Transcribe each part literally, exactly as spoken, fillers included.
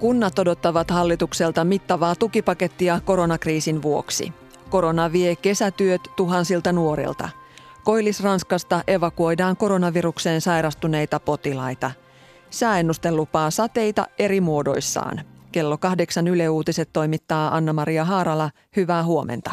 Kunnat odottavat hallitukselta mittavaa tukipakettia koronakriisin vuoksi. Korona vie kesätyöt tuhansilta nuorilta. Koillis-Ranskasta evakuoidaan koronavirukseen sairastuneita potilaita. Sääennuste lupaa sateita eri muodoissaan. Kello kahdeksan Yle Uutiset toimittaa Anna-Maria Haarala. Hyvää huomenta.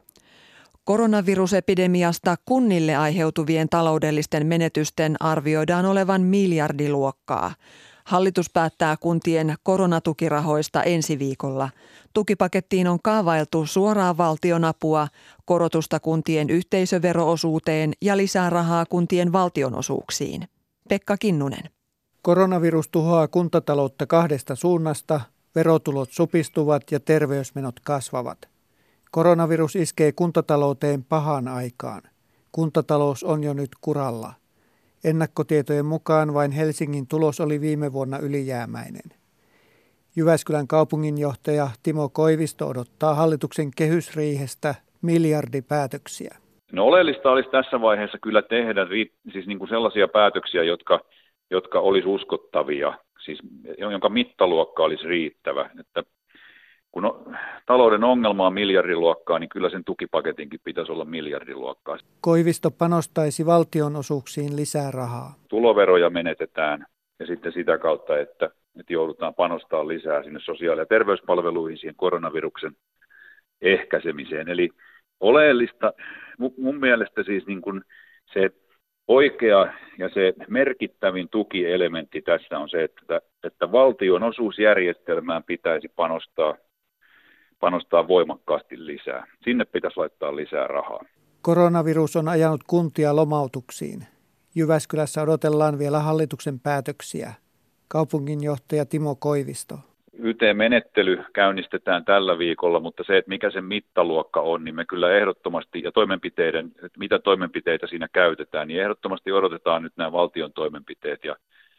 Koronavirusepidemiasta kunnille aiheutuvien taloudellisten menetysten arvioidaan olevan miljardiluokkaa. Hallitus päättää kuntien koronatukirahoista ensi viikolla. Tukipakettiin on kaavailtu suoraa valtionapua, korotusta kuntien yhteisöveroosuuteen ja lisää rahaa kuntien valtionosuuksiin. Pekka Kinnunen. Koronavirus tuhoaa kuntataloutta kahdesta suunnasta, verotulot supistuvat ja terveysmenot kasvavat. Koronavirus iskee kuntatalouteen pahaan aikaan. Kuntatalous on jo nyt kuralla. Ennakkotietojen mukaan vain Helsingin tulos oli viime vuonna ylijäämäinen. Jyväskylän kaupunginjohtaja Timo Koivisto odottaa hallituksen kehysriihestä miljardipäätöksiä. No oleellista olisi tässä vaiheessa kyllä tehdä siis niin kuin sellaisia päätöksiä, jotka, jotka olisi uskottavia, siis jonka mittaluokka olisi riittävä. Että kun on, talouden ongelma on miljardiluokkaa, niin kyllä sen tukipaketinkin pitäisi olla miljardiluokkaa. Koivisto panostaisi valtionosuuksiin lisää rahaa. Tuloveroja menetetään ja sitten sitä kautta, että, että joudutaan panostamaan lisää sinne sosiaali- ja terveyspalveluihin, siihen koronaviruksen ehkäisemiseen. Eli oleellista mun mielestä siis niin kuin se oikea ja se merkittävin tukielementti tässä on se, että, että valtionosuusjärjestelmään pitäisi panostaa panostaa voimakkaasti lisää. Sinne pitäisi laittaa lisää rahaa. Koronavirus on ajanut kuntia lomautuksiin. Jyväskylässä odotellaan vielä hallituksen päätöksiä. Kaupunginjohtaja Timo Koivisto. Y T-menettely käynnistetään tällä viikolla, mutta se, että mikä sen mittaluokka on, niin me kyllä ehdottomasti, ja toimenpiteiden, että mitä toimenpiteitä siinä käytetään, niin ehdottomasti odotetaan nyt nämä valtion toimenpiteet ja,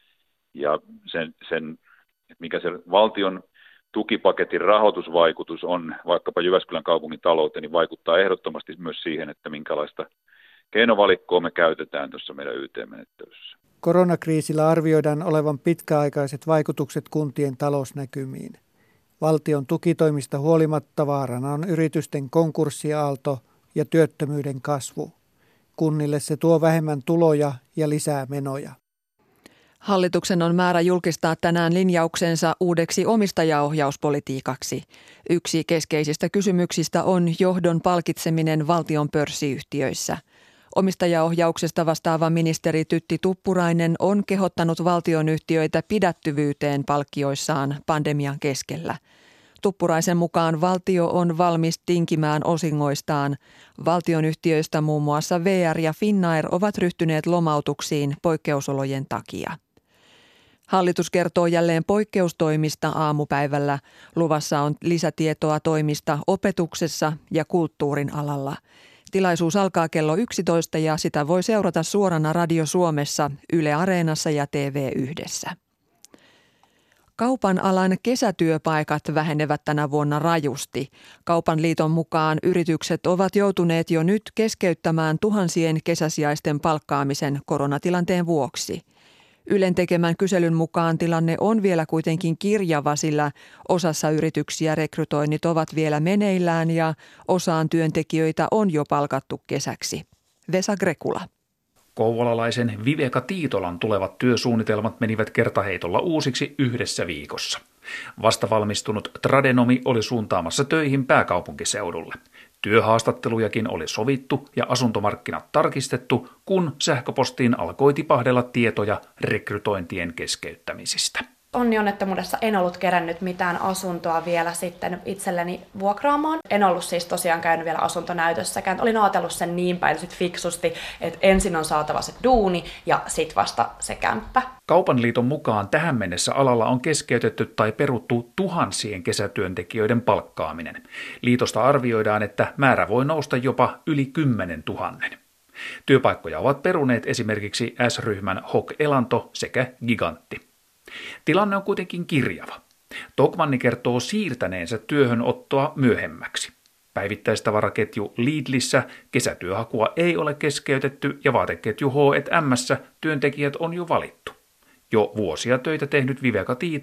ja sen, sen, että mikä se valtion tukipaketin rahoitusvaikutus on vaikkapa Jyväskylän kaupungin talouteen, niin vaikuttaa ehdottomasti myös siihen, että minkälaista keinovalikkoa me käytetään tuossa meidän Y T-menettelyssä. Koronakriisillä arvioidaan olevan pitkäaikaiset vaikutukset kuntien talousnäkymiin. Valtion tukitoimista huolimatta vaarana on yritysten konkurssiaalto ja työttömyyden kasvu. Kunnille se tuo vähemmän tuloja ja lisää menoja. Hallituksen on määrä julkistaa tänään linjauksensa uudeksi omistajaohjauspolitiikaksi. Yksi keskeisistä kysymyksistä on johdon palkitseminen valtion pörssiyhtiöissä. Omistajaohjauksesta vastaava ministeri Tytti Tuppurainen on kehottanut valtionyhtiöitä pidättyvyyteen palkkioissaan pandemian keskellä. Tuppuraisen mukaan valtio on valmis tinkimään osingoistaan. Valtionyhtiöistä muun muassa V R ja Finnair ovat ryhtyneet lomautuksiin poikkeusolojen takia. Hallitus kertoo jälleen poikkeustoimista aamupäivällä. Luvassa on lisätietoa toimista opetuksessa ja kulttuurin alalla. Tilaisuus alkaa kello yksitoista ja sitä voi seurata suorana Radio Suomessa, Yle Areenassa ja T V yhdessä. Kaupan alan kesätyöpaikat vähenevät tänä vuonna rajusti. Kaupan liiton mukaan yritykset ovat joutuneet jo nyt keskeyttämään tuhansien kesäsijaisten palkkaamisen koronatilanteen vuoksi. Ylen tekemän kyselyn mukaan tilanne on vielä kuitenkin kirjava, sillä osassa yrityksiä rekrytoinnit ovat vielä meneillään ja osaan työntekijöitä on jo palkattu kesäksi. Vesa Grekula. Kouvolalaisen Viveka Tiitolan tulevat työsuunnitelmat menivät kertaheitolla uusiksi yhdessä viikossa. Vastavalmistunut tradenomi oli suuntaamassa töihin pääkaupunkiseudulle. Työhaastattelujakin oli sovittu ja asuntomarkkinat tarkistettu, kun sähköpostiin alkoi tipahdella tietoja rekrytointien keskeyttämisistä. Onni onnettomuudessa en ollut kerännyt mitään asuntoa vielä sitten itselleni vuokraamaan. En ollut siis tosiaan käynyt vielä asuntonäytössäkään. Olin ajatellut sen niin päin sit fiksusti, että ensin on saatava se duuni ja sit vasta se kämppä. Kaupan liiton mukaan tähän mennessä alalla on keskeytetty tai peruttu tuhansien kesätyöntekijöiden palkkaaminen. Liitosta arvioidaan, että määrä voi nousta jopa yli kymmenen tuhannen. Työpaikkoja ovat peruneet esimerkiksi S-ryhmän H O K Elanto sekä Gigantti. Tilanne on kuitenkin kirjava. Tokmanni kertoo siirtäneensä työhönottoa myöhemmäksi. Päivittäistavaraketju Lidlissä kesätyöhakua ei ole keskeytetty ja vaateketju H and M:ssä työntekijät on jo valittu. Jo vuosia töitä tehnyt Viveka Tiitola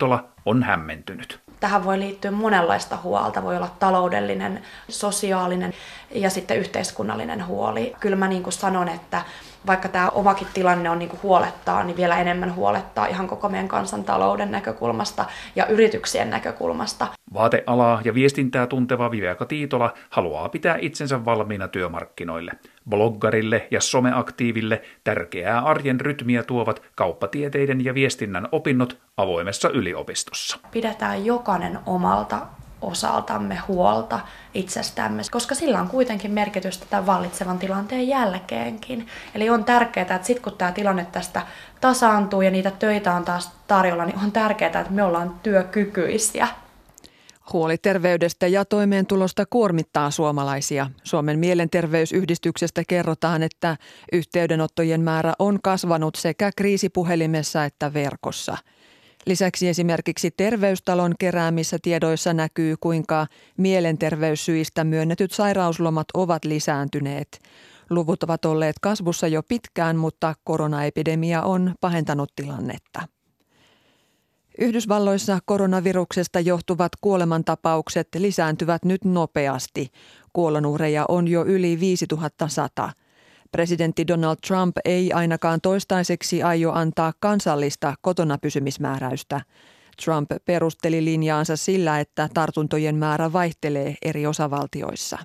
on hämmentynyt. Tähän voi liittyä monenlaista huolta. Voi olla taloudellinen, sosiaalinen ja sitten yhteiskunnallinen huoli. Kyllä mä niin kuin sanon, että vaikka tämä omakin tilanne on niin kuin huolettaa, niin vielä enemmän huolettaa ihan koko meidän kansantalouden näkökulmasta ja yrityksien näkökulmasta. Vaatealaa ja viestintää tunteva Viveca Tiitola haluaa pitää itsensä valmiina työmarkkinoille. Bloggarille ja someaktiiville tärkeää arjen rytmiä tuovat kauppatieteiden ja viestinnän opinnot avoimessa yliopistossa. Pidetään jokainen omalta osaltamme huolta itsestämme, koska sillä on kuitenkin merkitystä tämän vallitsevan tilanteen jälkeenkin. Eli on tärkeää, että sitten kun tämä tilanne tästä tasaantuu ja niitä töitä on taas tarjolla, niin on tärkeää, että me ollaan työkykyisiä. Huoli terveydestä ja toimeentulosta kuormittaa suomalaisia. Suomen mielenterveysyhdistyksestä kerrotaan, että yhteydenottojen määrä on kasvanut sekä kriisipuhelimessa että verkossa. Lisäksi esimerkiksi Terveystalon keräämissä tiedoissa näkyy, kuinka mielenterveyssyistä myönnetyt sairauslomat ovat lisääntyneet. Luvut ovat olleet kasvussa jo pitkään, mutta koronaepidemia on pahentanut tilannetta. Yhdysvalloissa koronaviruksesta johtuvat kuolemantapaukset lisääntyvät nyt nopeasti. Kuolonuhreja on jo yli viisituhatta sata. Presidentti Donald Trump ei ainakaan toistaiseksi aio antaa kansallista kotona pysymismääräystä. Trump perusteli linjaansa sillä, että tartuntojen määrä vaihtelee eri osavaltioissa.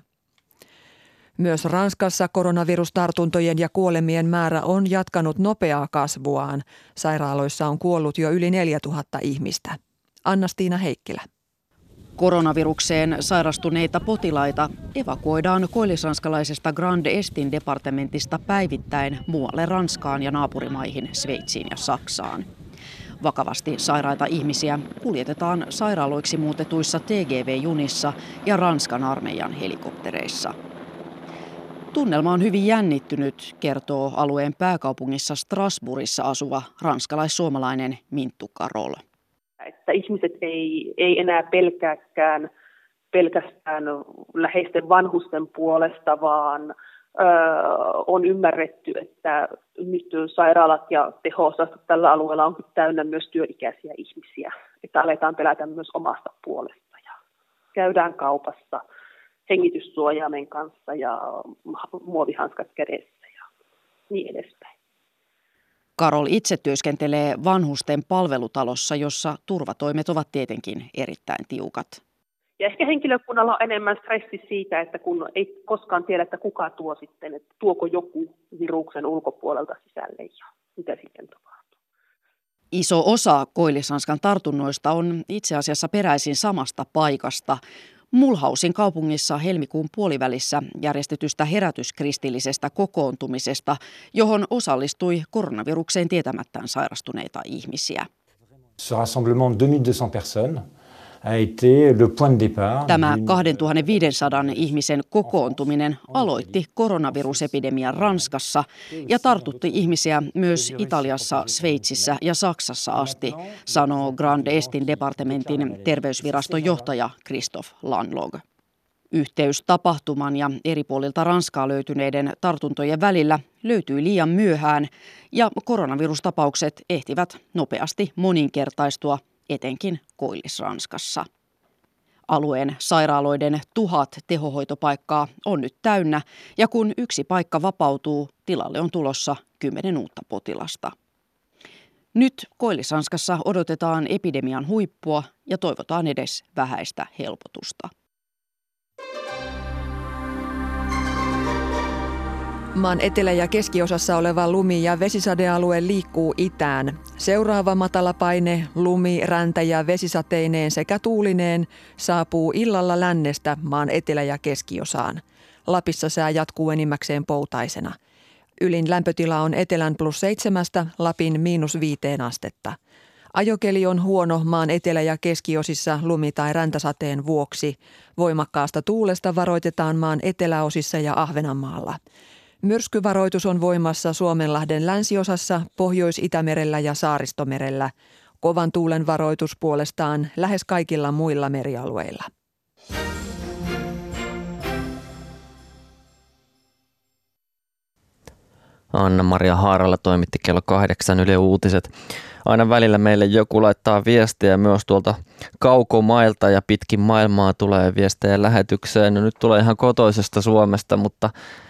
Myös Ranskassa koronavirustartuntojen ja kuolemien määrä on jatkanut nopeaa kasvuaan. Sairaaloissa on kuollut jo yli neljätuhatta ihmistä. Anna-Stiina Heikkilä. Koronavirukseen sairastuneita potilaita evakuoidaan koillisranskalaisesta Grand Estin departementista päivittäin muualle Ranskaan ja naapurimaihin Sveitsiin ja Saksaan. Vakavasti sairaita ihmisiä kuljetetaan sairaaloiksi muutetuissa T G V-junissa ja Ranskan armeijan helikoptereissa. Tunnelma on hyvin jännittynyt, kertoo alueen pääkaupungissa Strasbourgissa asuva ranskalais-suomalainen Minttu Karol. Että ihmiset ei, ei enää pelkääkään pelkästään läheisten vanhusten puolesta, vaan ö, on ymmärretty, että nyt sairaalat ja teho-osastot tällä alueella on täynnä myös työikäisiä ihmisiä. Että aletaan pelätä myös omasta puolesta ja käydään kaupassa hengityssuojaimen kanssa ja muovihanskat kädessä ja niin edespäin. Karol itse työskentelee vanhusten palvelutalossa, jossa turvatoimet ovat tietenkin erittäin tiukat. Ja ehkä henkilökunnalla on enemmän stressi siitä, että kun ei koskaan tiedä, että kuka tuo sitten, että tuoko joku viruksen ulkopuolelta sisälle ja mitä sitten tapahtuu. Iso osa Koillis-Ranskan tartunnoista on itse asiassa peräisin samasta paikasta. Mulhausin kaupungissa helmikuun puolivälissä järjestetystä herätyskristillisestä kokoontumisesta, johon osallistui koronavirukseen tietämättään sairastuneita ihmisiä. Ce rassemblement de deux mille deux cents personnes a été le point de départ. Tämä kaksituhattaviisisataa ihmisen kokoontuminen aloitti koronavirusepidemian Ranskassa ja tartutti ihmisiä myös Italiassa, Sveitsissä ja Saksassa asti, sanoo Grand Estin departementin terveysviraston johtaja Christophe Lanlog. Yhteys tapahtuman ja eri puolilta Ranskaa löytyneiden tartuntojen välillä löytyi liian myöhään ja koronavirustapaukset ehtivät nopeasti moninkertaistua etenkin Koillis-Ranskassa. Alueen sairaaloiden tuhat tehohoitopaikkaa on nyt täynnä ja kun yksi paikka vapautuu, tilalle on tulossa kymmenen uutta potilasta. Nyt Koillis-Ranskassa odotetaan epidemian huippua ja toivotaan edes vähäistä helpotusta. Maan etelä- ja keskiosassa oleva lumi- ja vesisadealue liikkuu itään. Seuraava matalapaine, lumi, räntä ja vesisateineen sekä tuulineen saapuu illalla lännestä maan etelä- ja keskiosaan. Lapissa sää jatkuu enimmäkseen poutaisena. Ylin lämpötila on etelän plus seitsemästä, Lapin miinus viiteen astetta. Ajokeli on huono maan etelä- ja keskiosissa lumi- tai räntäsateen vuoksi. Voimakkaasta tuulesta varoitetaan maan eteläosissa ja Ahvenanmaalla. Myrskyvaroitus on voimassa Suomenlahden länsiosassa, Pohjois-Itämerellä ja Saaristomerellä. Kovan tuulen varoitus puolestaan lähes kaikilla muilla merialueilla. Anna-Maria Haarala toimitti kello kahdeksan Yle Uutiset. Aina välillä meille joku laittaa viestiä myös tuolta kaukomailta ja pitkin maailmaa tulee viestejä lähetykseen. No nyt tulee ihan kotoisesta Suomesta, mutta